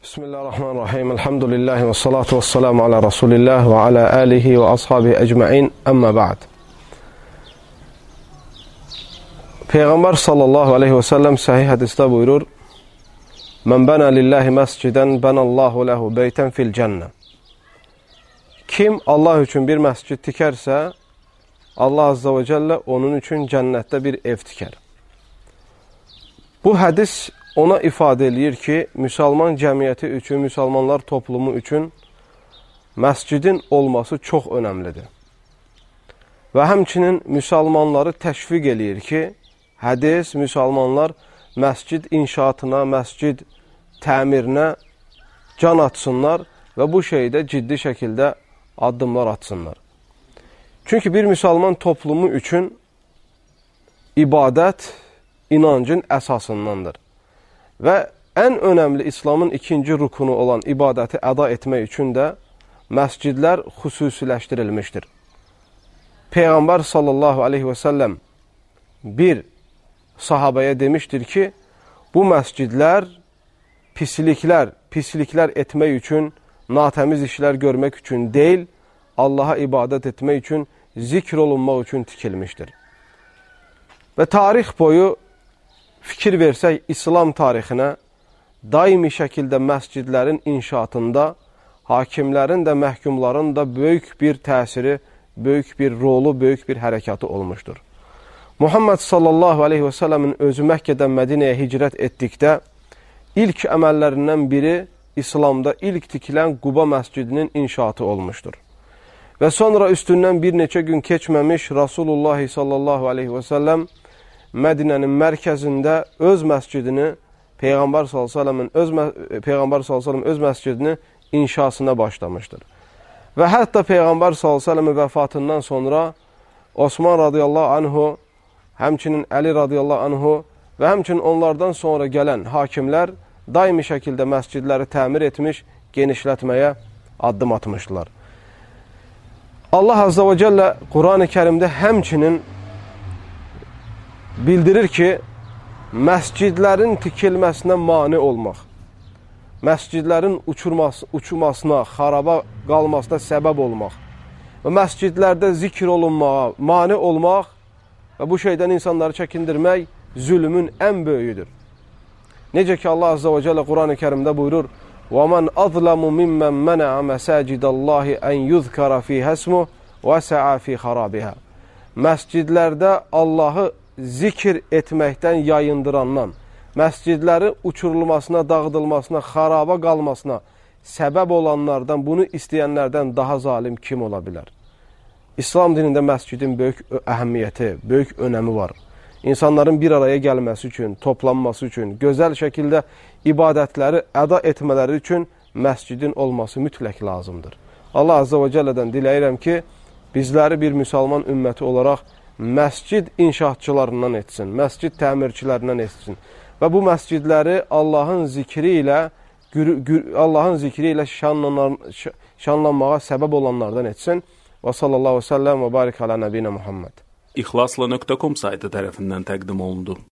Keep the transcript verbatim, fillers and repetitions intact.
Bismillahirrahmanirrahim. Elhamdülillahi ve salatu ve selamu ala Resulillah ve ala alihi ve ashabihi ecma'in. Amma ba'd. Peygamber sallallahu aleyhi ve sellem sahih hadiste buyurur: "Men bana lillahi mesciden benallahu lehu beyten fil cennet." Kim Allah üçün bir məscid tikərsə, Allah azza və cəllə onun üçün cənnətdə bir ev tikər. Bu hədis ona ifadə eləyir ki, müsəlman cəmiyyəti üçün, müsəlmanlar toplumu üçün məscidin olması çox önəmlidir. Və həmçinin müsəlmanları təşviq eləyir ki, hədis müsəlmanlar məscid inşaatına, məscid təmirinə can atsınlar və bu şeydə ciddi şəkildə addımlar atsınlar. Çünki bir müsəlman toplumu üçün ibadət inancın əsasındandır. Və ən önəmli İslamın ikinci rukunu olan ibadəti əda etmək üçün də məscidlər xüsusiləşdirilmişdir. Peyğəmbər sallallahu aleyhi və səlləm bir sahabəyə demişdir ki, bu məscidlər pisliklər, pisliklər etmək üçün, natəmiz işlər görmək üçün deyil, Allaha ibadət etmək üçün, zikr olunmaq üçün tikilmişdir. Və tarix boyu fikir versək İslam tarixinə, daimi şəkildə məscidlərin inşaatında hakimlərin də, məhkumların da böyük bir təsiri, böyük bir rolu, böyük bir hərəkatı olmuşdur. Muhammed sallallahu aleyhi və səlləmin özü Məkkədən Mədinəyə hicrət etdikdə ilk əməllərindən biri İslamda ilk tikilən Quba məscidinin inşaatı olmuşdur. Və sonra üstündən bir neçə gün keçməmiş Rasulullah sallallahu aleyhi və səlləm Mədinənin mərkəzində öz məscidini, Peyğəmbər sallallahu əleyhi və səlləmin öz, Peyğəmbər sallallahu əleyhi və səlləm öz məscidini inşasına başlamışdır. Və hətta Peyğəmbər sallallahu əleyhi və səlləmin vəfatından sonra Osman radiyallahu anhu, həmçinin Əli radiyallahu anhu və həmçinin onlardan sonra gələn hakimlər daimi şəkildə məscidləri təmir etmiş, genişlətməyə addım atmışdılar. Allah azza və cəllə Quran-ı Kərimdə həmçinin bildirir ki, məscidlərin tikilməsinə mane olmaq, məscidlərin uçurması, uçurmasına, xaraba qalmasına səbəb olmaq və məscidlərdə zikr olunmağa mane olmaq və bu şeydən insanları çəkindirmək zülmün ən böyüdür. Necə ki, Allah azza və cəllə Quran-ı Kərimdə buyurur: وَمَنْ أَظْلَمُ مِمَّنْ مَنَعَ مَسَاجِدَ اللّٰهِ أَنْ يُذْكَرَ فِيهَا اسْمُهُ وَسَعَى فِي خَرَابِهَا. Məscidlərdə Allahı zikr etməkdən yayındırandan, məscidləri uçurulmasına, dağıdılmasına, xaraba qalmasına səbəb olanlardan, bunu istəyənlərdən daha zalim kim ola bilər? İslam dinində məscidin böyük əhəmiyyəti, böyük önəmi var. İnsanların bir araya gəlməsi üçün, toplanması üçün, gözəl şəkildə ibadətləri əda etmələri üçün məscidin olması mütləq lazımdır. Allah azza və cəllədən diləyirəm ki, bizləri bir müsəlman ümməti olaraq məscid inşaatçılarından etsin, məscid təmirçilərindən etsin və bu məscidləri Allahın zikri ilə Allahın zikri ilə şanlanmağa səbəb olanlardan etsin. Və sallallahu aleyhi və səlləm və barik alə nəbiyyə Muhammed. İxlasla nöqtə com saytı tərəfindən təqdim olundu.